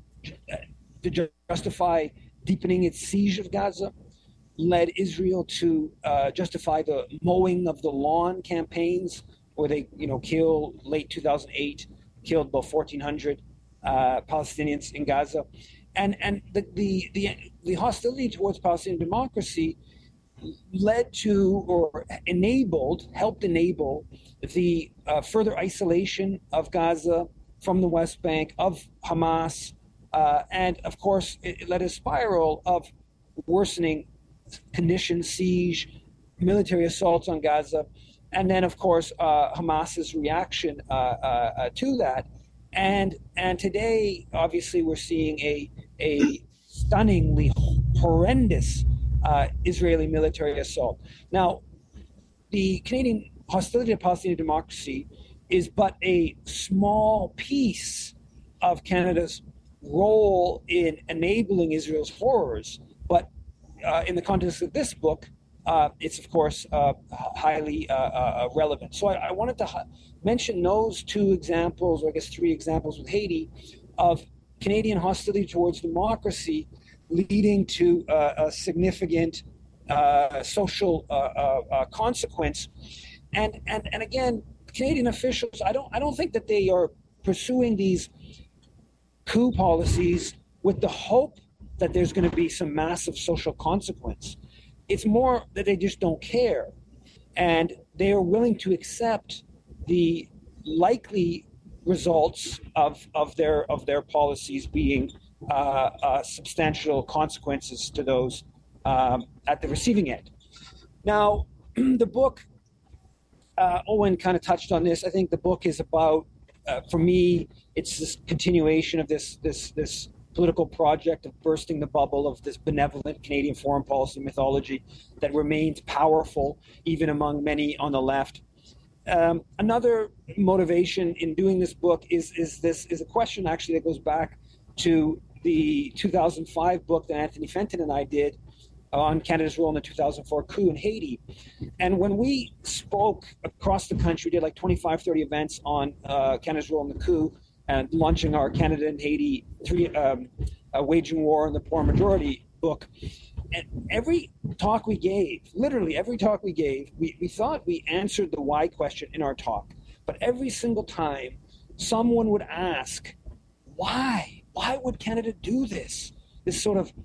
justify deepening its siege of Gaza, led Israel to justify the mowing of the lawn campaigns, where they, late 2008, killed about 1,400 Palestinians in Gaza, and the hostility towards Palestinian democracy led to or helped enable the further isolation of Gaza from the West Bank, of Hamas, and of course it led a spiral of worsening conditions, siege, military assaults on Gaza, and then of course Hamas's reaction to that. And today, obviously, we're seeing a stunningly horrendous Israeli military assault. Now, the Canadian hostility to Palestinian democracy is but a small piece of Canada's role in enabling Israel's horrors. But in the context of this book, it's, of course, highly relevant. So I wanted to mention those two examples, or I guess three examples with Haiti, of Canadian hostility towards democracy leading to a significant social consequence. And again, Canadian officials, I don't think that they are pursuing these coup policies with the hope that there's going to be some massive social consequence. It's more that they just don't care, and they are willing to accept the likely results of their policies being substantial consequences to those at the receiving end. Now, the book, Owen kind of touched on this. I think the book is about, for me, it's this continuation of this political project of bursting the bubble of this benevolent Canadian foreign policy mythology that remains powerful even among many on the left. Another motivation in doing this book is a question actually that goes back to the 2005 book that Anthony Fenton and I did on Canada's role in the 2004 coup in Haiti. And when we spoke across the country, did like 25, 30 events on Canada's role in the coup and launching our Canada and Haiti Waging War in the Poor Majority book. And every talk we gave, literally every talk we gave, we thought we answered the why question in our talk. But every single time, someone would ask, why? Why would Canada do this? This sort of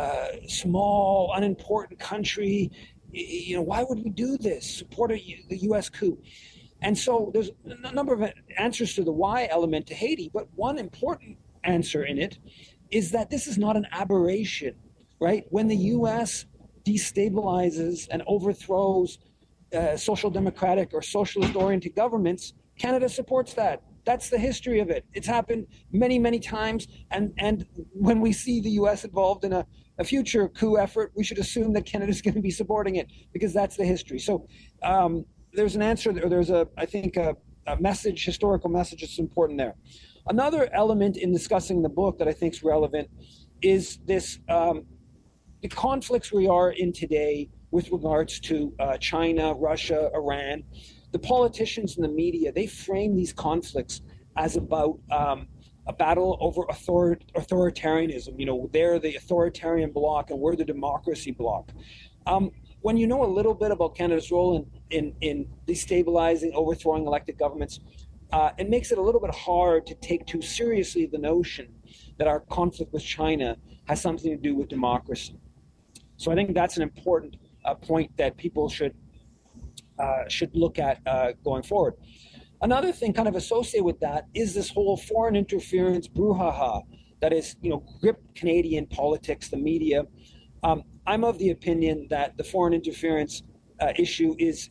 small, unimportant country, why would we do this? Support the U.S. coup? And so there's a number of answers to the why element to Haiti, but one important answer in it is that this is not an aberration, right? When the U.S. destabilizes and overthrows social democratic or socialist-oriented governments, Canada supports that. That's the history of it. It's happened many, many times. And when we see the U.S. involved in a future coup effort, we should assume that Canada is going to be supporting it because that's the history. So there's an answer, or there's I think, a message, historical message that's important there. Another element in discussing the book that I think is relevant is this, the conflicts we are in today with regards to China, Russia, Iran. The politicians and the media, they frame these conflicts as about a battle over authoritarianism. You know, they're the authoritarian bloc and we're the democracy bloc. When you know a little bit about Canada's role in destabilizing, overthrowing elected governments, it makes it a little bit hard to take too seriously the notion that our conflict with China has something to do with democracy. So I think that's an important point that people should look at going forward. Another thing kind of associated with that is this whole foreign interference brouhaha that is, you know, gripped Canadian politics, the media. I'm of the opinion that the foreign interference issue is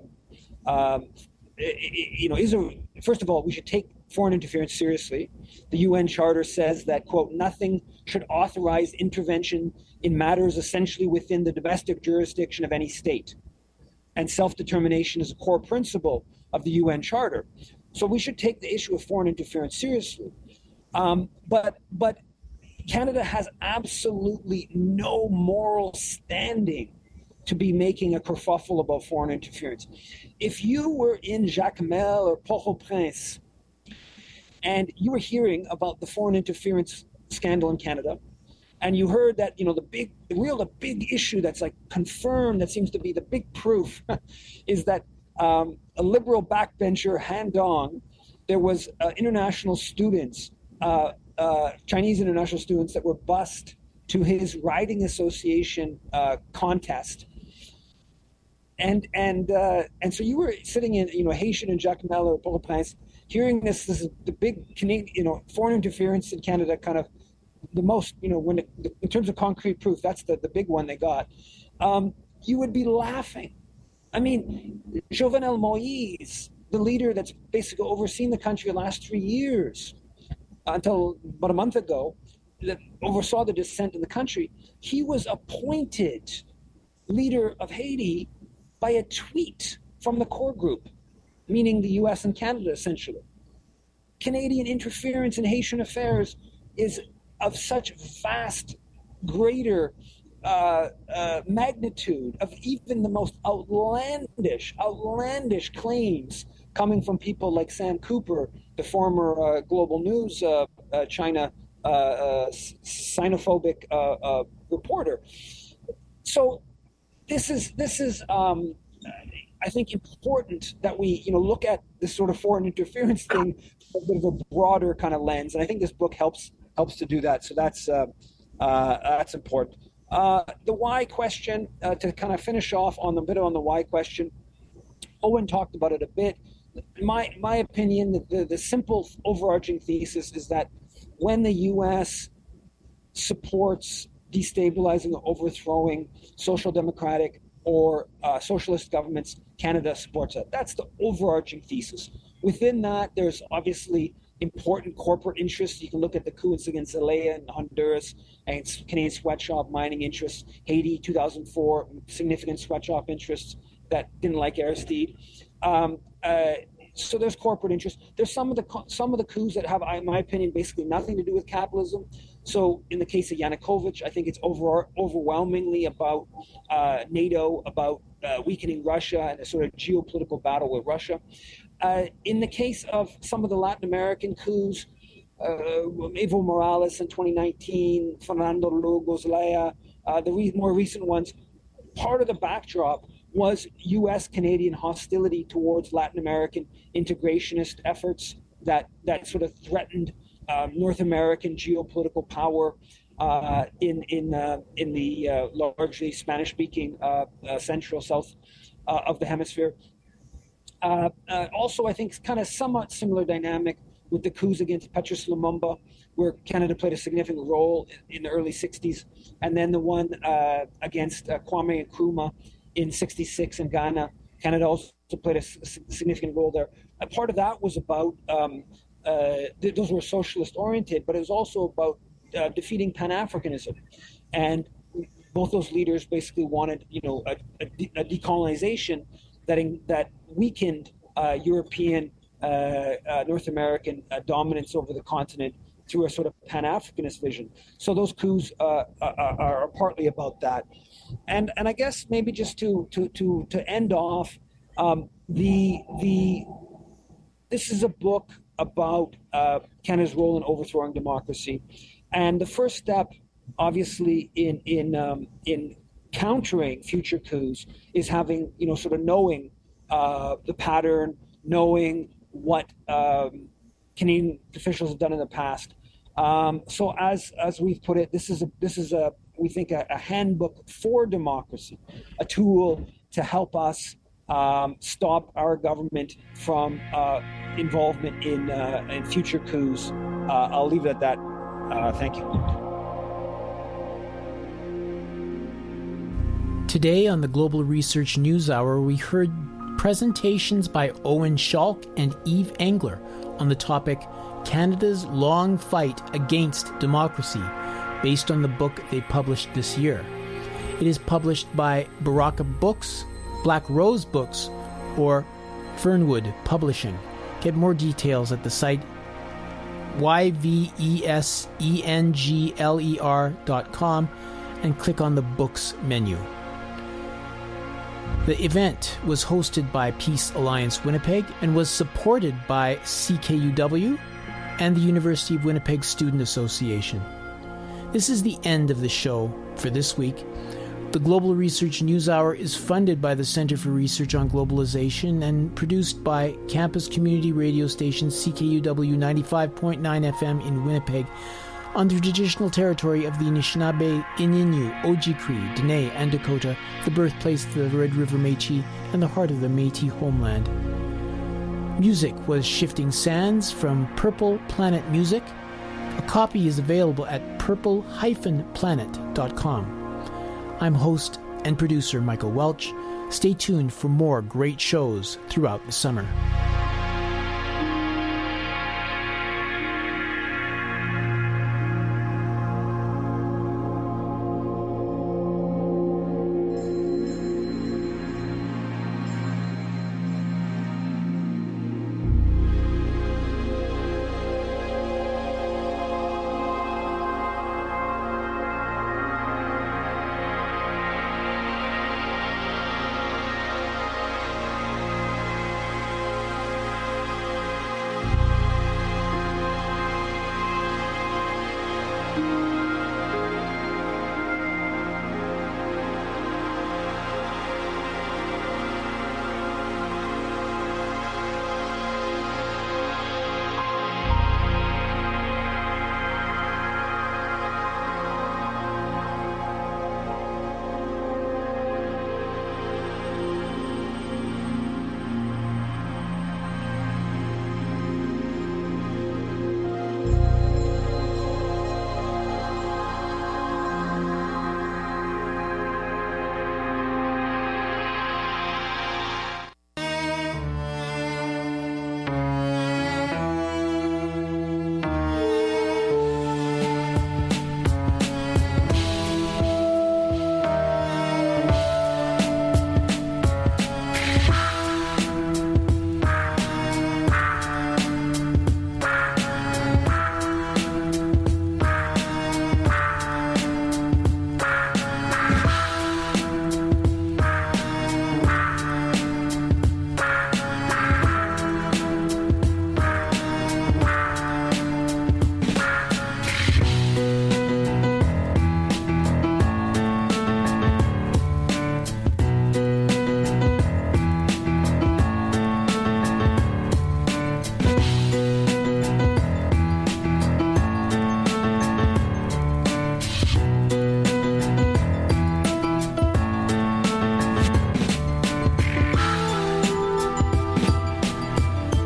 first of all, we should take foreign interference seriously. The UN Charter says that, quote, nothing should authorize intervention in matters essentially within the domestic jurisdiction of any state. And self-determination is a core principle of the UN Charter. So we should take the issue of foreign interference seriously. But Canada has absolutely no moral standing to be making a kerfuffle about foreign interference. If you were in Jacmel or Port-au-Prince and you were hearing about the foreign interference scandal in Canada, and you heard that, you know, the big issue that's like confirmed, that seems to be the big proof, is that a liberal backbencher, Han Dong, there was international students, Chinese international students that were bused to his riding association contest. And so you were sitting in, you know, Haitian and Jacmel or Port-au-Prince, hearing this is the big Canadian, you know, foreign interference in Canada, kind of the most, you know, in terms of concrete proof, that's the big one they got. You would be laughing. I mean, Jovenel Moïse, the leader that's basically overseen the country the last 3 years, until about a month ago, that oversaw the dissent in the country, he was appointed leader of Haiti by a tweet from the core group, meaning the U.S. and Canada, essentially. Canadian interference in Haitian affairs is of such vast, greater magnitude, of even the most outlandish claims coming from people like Sam Cooper, the former Global News China xenophobic reporter. So this is I think important that we, you know, look at this sort of foreign interference thing from a bit of a broader kind of lens, and I think this book helps to do that. So that's important. The why question, to kind of finish off on the why question, Owen talked about it a bit. My opinion, the simple overarching thesis is that when the U.S. supports destabilizing or overthrowing social democratic or socialist governments, Canada supports that. That's the overarching thesis. Within that, there's obviously important corporate interests. You can look at the coups against Zelaya in Honduras and Canadian sweatshop mining interests. Haiti, 2004, significant sweatshop interests that didn't like Aristide. So there's corporate interests. There's some of the coups that have, in my opinion, basically nothing to do with capitalism. So in the case of Yanukovych, I think it's overwhelmingly about NATO, about weakening Russia and a sort of geopolitical battle with Russia. In the case of some of the Latin American coups, Evo Morales in 2019, Fernando Lugo Zelaya, the more recent ones, part of the backdrop was U.S.-Canadian hostility towards Latin American integrationist efforts that sort of threatened North American geopolitical power in the largely Spanish-speaking central south of the hemisphere. Also, I think kind of somewhat similar dynamic with the coups against Patrice Lumumba, where Canada played a significant role in the early 60s, and then the one against Kwame Nkrumah in 66 in Ghana. Canada also played a significant role there. A part of that was about, those were socialist-oriented, but it was also about defeating Pan-Africanism. And both those leaders basically wanted, a decolonization that weakened European, North American dominance over the continent through a sort of Pan-Africanist vision. So those coups are partly about that. And I guess maybe just to end off, this is a book about Canada's role in overthrowing democracy, and the first step, obviously, in countering future coups is having, sort of knowing the pattern, knowing what Canadian officials have done in the past. So as we've put it, this is we think a handbook for democracy, a tool to help us stop our government from involvement in future coups. I'll leave it at that. Thank you. Today on the Global Research News Hour, we heard presentations by Owen Schalk and Eve Engler on the topic Canada's Long Fight Against Democracy, based on the book they published this year. It is published by Baraka Books, Black Rose Books, or Fernwood Publishing. Get more details at the site yvesengler.com and click on the Books menu. The event was hosted by Peace Alliance Winnipeg and was supported by CKUW and the University of Winnipeg Student Association. This is the end of the show for this week. The Global Research News Hour is funded by the Center for Research on Globalization and produced by campus community radio station CKUW 95.9 FM in Winnipeg on the traditional territory of the Anishinaabe, Ininu, Oji-Cree, Dene, and Dakota, the birthplace of the Red River Métis and the heart of the Métis homeland. Music was Shifting Sands from Purple Planet Music. A copy is available at purple-planet.com. I'm host and producer Michael Welch. Stay tuned for more great shows throughout the summer.